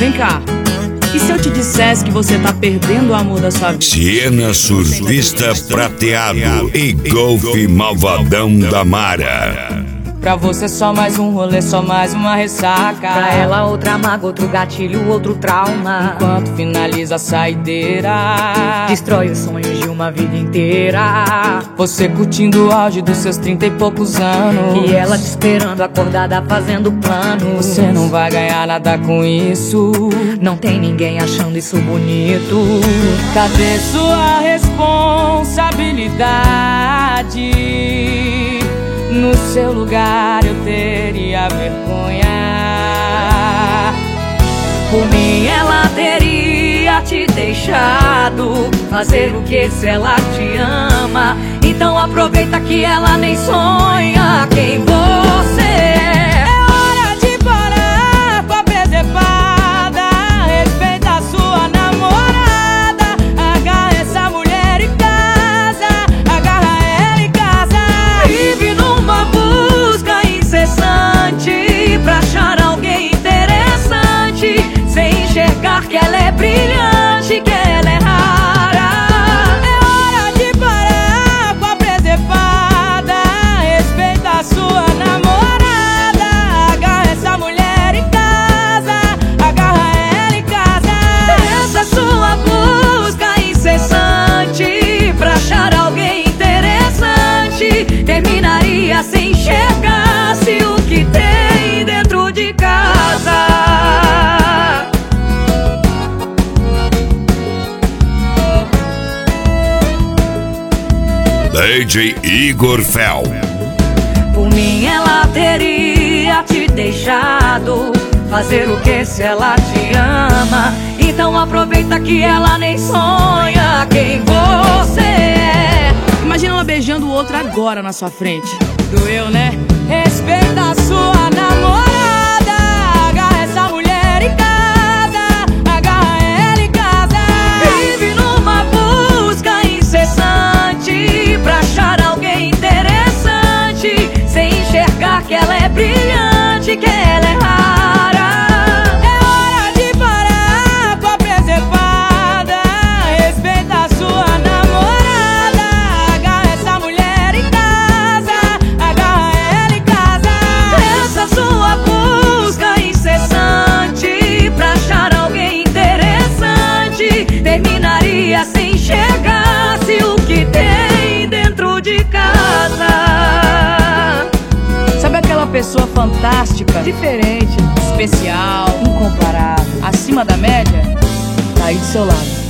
Vem cá. E se eu te dissesse que você tá perdendo o amor da sua vida? Siena Surfista Prateado e Golfe Malvadão da Mara. Pra você só mais um rolê, só mais uma ressaca. Pra ela outra mágoa, outro gatilho, outro trauma. Enquanto finaliza a saideira, destrói os sonhos de uma vida inteira. Você curtindo o auge dos seus 30 e poucos anos, e ela te esperando acordada fazendo planos. Você não vai ganhar nada com isso. Não tem ninguém achando isso bonito. Cadê sua responsabilidade? No seu lugar eu teria vergonha. Por mim ela teria te deixado fazer o que se ela te ama. Então aproveita que ela nem sonha quem você é. É hora de parar com a presepada. Respeita a sua namorada. Agarra essa mulher em casa. Agarra ela em casa. Vive numa busca incessante pra achar alguém interessante, sem enxergar que ela é brilhante, que ela é rara. É hora de parar com a presepada. Respeita a sua namorada. Agarra essa mulher em casa. Agarra ela em casa. Essa sua busca incessante pra achar alguém interessante terminaria se enxergasse o que tem dentro de casa. DJ Igor Fel. Por mim ela teria te deixado fazer o que se ela te ama. Então aproveita que ela nem sonha quem você é. Imagina ela beijando o outro agora na sua frente. Doeu, né? Respeita a sua namorada. Agarra essa mulher em casa. Agarra ela em casa. Vive numa busca incessante pra achar alguém interessante, sem enxergar que ela é brilhante, que ela é rara. É hora de parar com a presepada. Respeita a sua namorada. Agarra essa mulher em casa. Agarra ela em casa. Essa sua busca incessante pra achar alguém interessante terminaria se enxergasse o que tem dentro de casa. Sabe aquela pessoa fantástica, diferente, especial, incomparável, acima da média? Tá aí do seu lado.